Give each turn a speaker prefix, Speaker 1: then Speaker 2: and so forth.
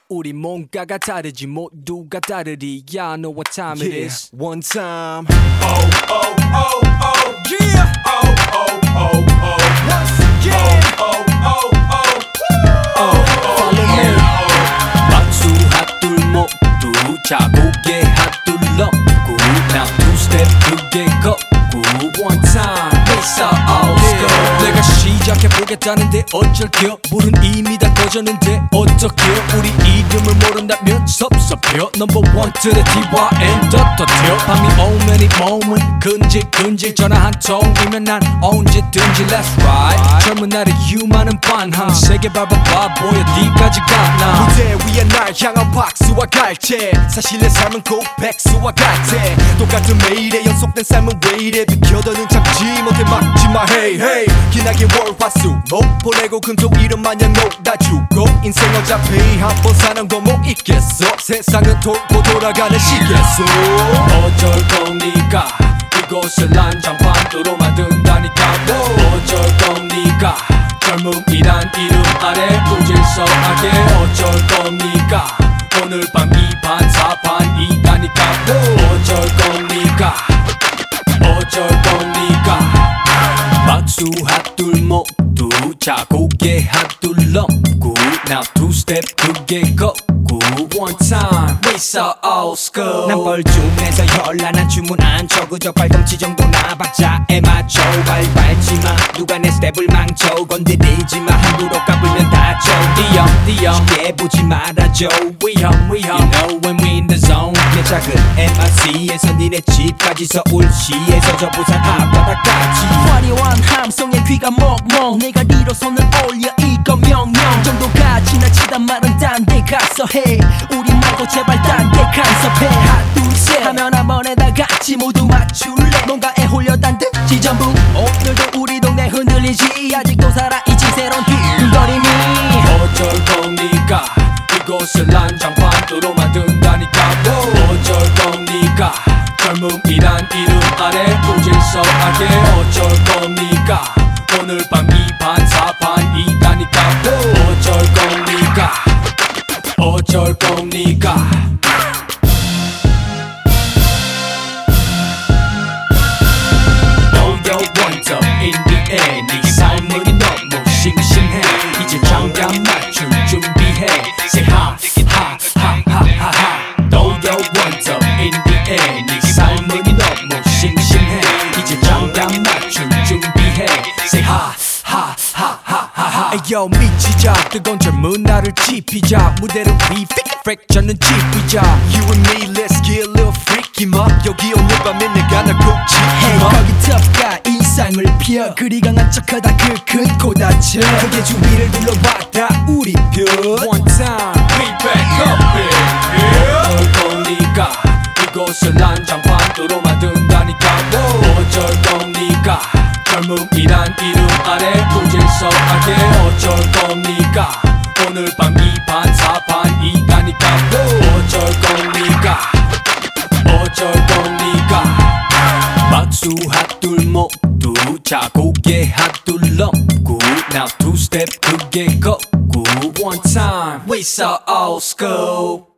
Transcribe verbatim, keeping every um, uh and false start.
Speaker 1: 우리 뭔가가 다르지 모두가 다르리. Yeah, I know what time it
Speaker 2: Yeah,
Speaker 1: is.
Speaker 2: one time.
Speaker 3: Oh, oh, oh, oh,
Speaker 1: Yeah.
Speaker 3: oh, oh, oh, oh.
Speaker 1: Once again.
Speaker 3: Oh, oh, oh, oh.
Speaker 1: Oh, follow me. 박수 핫둘 모두 자국에 핫둘 넘고 Now two step 크게 걷고 One time It's all good. 내가 시작해보겠다는데 어쩔게요. 물은 이미 다 꺼졌는데 어떡해요. 우리 이름을 모른다면 섭섭해요. Number one to the 디와이엔 떳떳해요. 밤이 오면 이 몸은 근질근질 전화 한 통이면 난 언제든지 Let's ride. 젊은 날의 유만한 반항 세게 밟아봐 보여 니까지 가나.
Speaker 2: 무대 위에 날 향한 박수와 갈채. 사실 내 삶은 고백수와 같아. 똑같은 매일에 연속된 삶은 왜 이래. 비켜더는 참지 못해 막지마 hey hey. 기나게 월화수 목 보내고 금토 이름 마냥 녹아주고 인생 어차피 한 번 사는 거 뭐 있겠어. 세상은 돌고 돌아가는 시계수.
Speaker 1: 어쩔 겁니까 이곳을 난장판으로 만든다니까. 어쩔 겁니까 젊음이란 이름 아래 무질서하게. 어쩔 겁니까 오늘 밤 이 반 사판이다니까. 어쩔 겁니까 어쩔 겁니까. 박수 핫둘 모두 자고개 핫둘 넘고 Now two step 크게 걷고 One time It's old school.
Speaker 4: 난 뻘쭘해서 현란한 주문 안 쳐. 그저 발꿈치 정도나 박자에 맞춰. 발발지마 누가 내 스텝을 망쳐. 건드리지마 함부로 까불면 다쳐.
Speaker 1: 띄엄 띄엄
Speaker 4: 쉽게 보지 말아줘.
Speaker 1: 위험 위험 You know when we in the zone.
Speaker 4: 내 작은 엠알씨에서 니네 집까지 서울시에서 저 부산 앞바다까지. 화려한 함성에 귀가 먹먹. 내가 니로 손을 올려 이거 명령 정도가 지나치단 말은 딴 데 가서 해. 우리 말고 제발 딴 데 간섭해. 하나 둘 셋 하면 한 번에 다 같이 모두 맞출래. 뭔가에 홀려 딴 듯이 전부. 오늘도 우리 동네 흔들리지. 아직도 살아있지 새로운 뒤근거림이.
Speaker 1: 어쩔 겁니까 이곳을 난장판으로 만든다니까. 어쩔 겁니까 젊음이란 이름 아래 무질서하게. 어쩔 겁니까 오늘 밤 이 반 사판이다니까. 어쩔 겁니까 어쩔 겁니까. 너의 원점 in the end. 네 삶은 너무 싱싱해. 이제 장단 맞출 준비해. Say ha ha ha ha ha ha. 너의 원점 in the end. 네 삶은 너무 싱싱해. 이제 장단 맞출 준비해. Say ha ha ha ha ha ha. Ayo 미치자 뜨거운 젊은 나를 지피자. 무대를 위 fake fake 저는 지피자.
Speaker 2: You and me let's get a little freaky 마. 여기 오늘 밤에 내가 날 꼭
Speaker 4: Hey,
Speaker 2: 지키마.
Speaker 4: 거기 텁가 이상을 펴. 그리 강한 척하다 그 큰 코 다쳐. 크게 주위를 둘러봤다 우리 편.
Speaker 1: One time we back up baby. 어쩔 겁니까 이곳을 난장판으로 만든다니까. 어쩔 겁니까 젊음이란 이름 아래 무질서하게. 어쩔 겁니까 오늘 밤 이 반 사판이다니까. 어쩔 겁니까 어쩔 겁니까. 박수 핫둘 모두 자고개 핫둘 넘고 Now two step 크게 걷고 One time We saw old school.